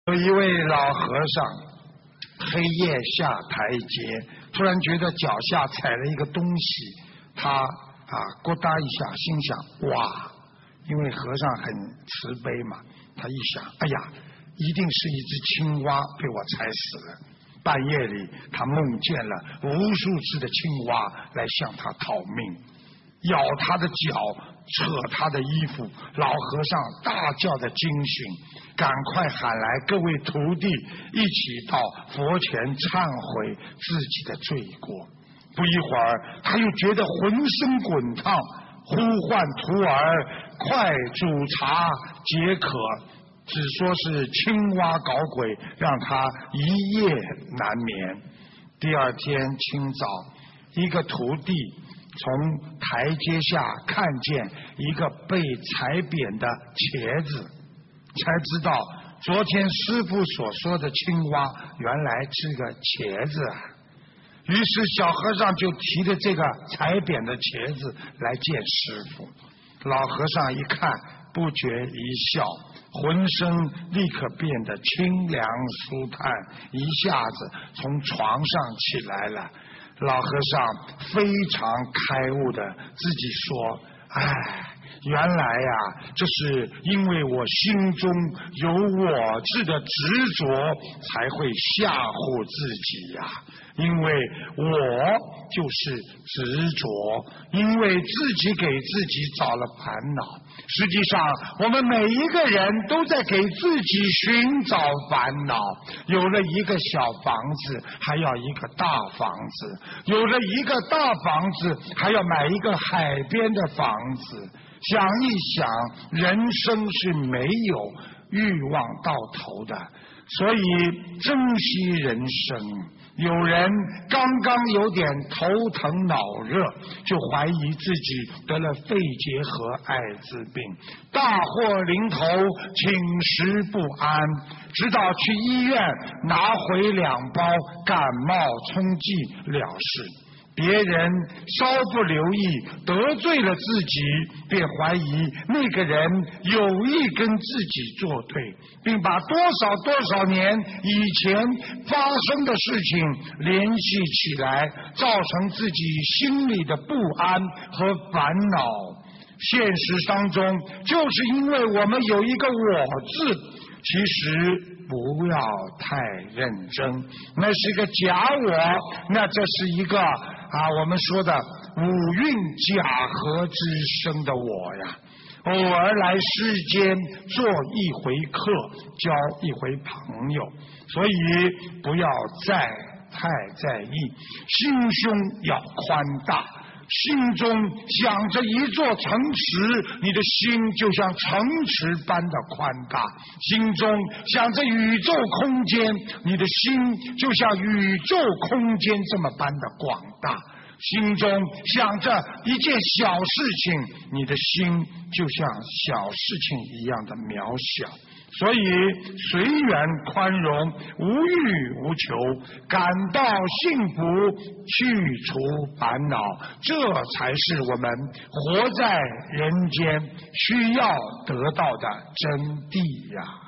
有一位老和尚，黑夜下台阶，突然觉得脚下踩了一个东西，他咕哒一下，心想哇，因为和尚很慈悲嘛，他一想，哎呀，一定是一只青蛙被我踩死了。半夜里，他梦见了无数次的青蛙来向他讨命，咬他的脚，扯他的衣服。老和尚大叫的惊醒，赶快喊来各位徒弟，一起到佛前忏悔自己的罪过。不一会儿，他又觉得浑身滚烫，呼唤徒儿快煮茶解渴。只说是青蛙搞鬼，让他一夜难眠。第二天清早，一个徒弟从台阶下看见一个被踩扁的茄子，才知道昨天师父所说的青蛙原来是个茄子啊。于是小和尚就提着这个踩扁的茄子来见师父。老和尚一看，不觉一笑，浑身立刻变得清凉舒坦，一下子从床上起来了。老和尚非常开悟的自己说，哎，原来呀，这是因为我心中有我执的执着，才会吓唬自己呀。因为我就是执着，因为自己给自己找了烦恼。实际上，我们每一个人都在给自己寻找烦恼。有了一个小房子，还要一个大房子；有了一个大房子，还要买一个海边的房子。想一想，人生是没有欲望到头的，所以珍惜人生。有人刚刚有点头疼脑热，就怀疑自己得了肺结核、艾滋病，大祸临头，寝食不安，直到去医院拿回2包感冒冲剂了事。别人稍不留意，得罪了自己，便怀疑那个人有意跟自己作对，并把多少年以前发生的事情联系起来，造成自己心里的不安和烦恼。现实当中，就是因为我们有一个我字，其实不要太认真，那是个假我，那这是一个我们说的五蕴假合之生的我呀。偶尔来世间做一回客，交一回朋友，所以不要太在意，心胸要宽大。心中想着一座城池，你的心就像城池般的宽大；心中想着宇宙空间，你的心就像宇宙空间这么般的广大；心中想着一件小事情，你的心就像小事情一样的渺小。所以随缘宽容，无欲无求，感到幸福，去除烦恼，这才是我们活在人间需要得到的真谛呀。